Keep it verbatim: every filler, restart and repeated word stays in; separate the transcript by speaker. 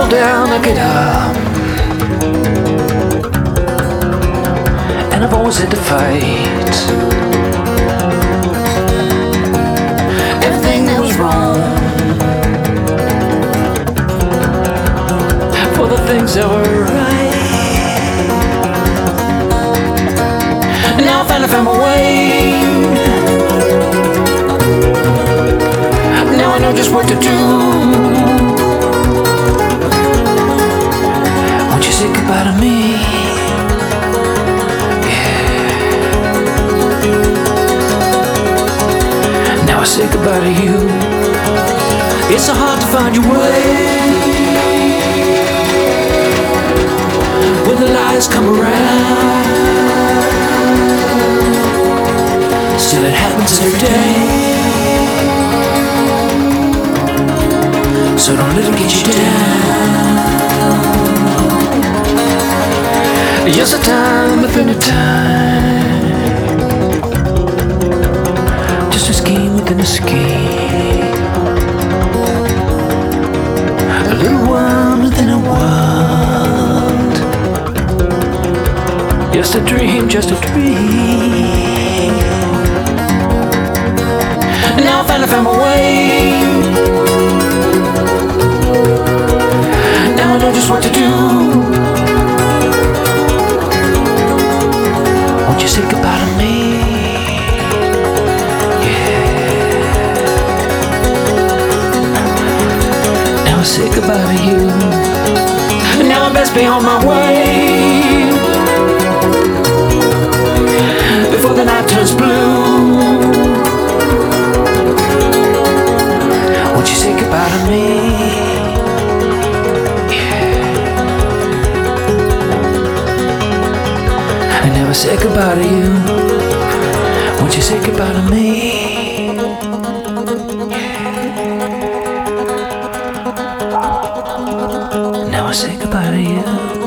Speaker 1: down, I get up. And I've always had to fight everything that was wrong for the things that were right. And now I finally found my way. Now I know just what to do. Won't you say goodbye to me? I say goodbye to you. It's so hard to find your way when the lies come around. Still it happens every day, so don't let it get you down. Just a time within a time, a scheme within a scheme, a little world within a world. Just a dream, just a dream. And now I finally found my way. Now I know just what to do. Won't you say goodbye to me? Say goodbye to you. And now I best be on my way before the night turns blue. Won't you say goodbye to me? Yeah. I never say goodbye to you. Won't you say goodbye to me? Now I say goodbye to you.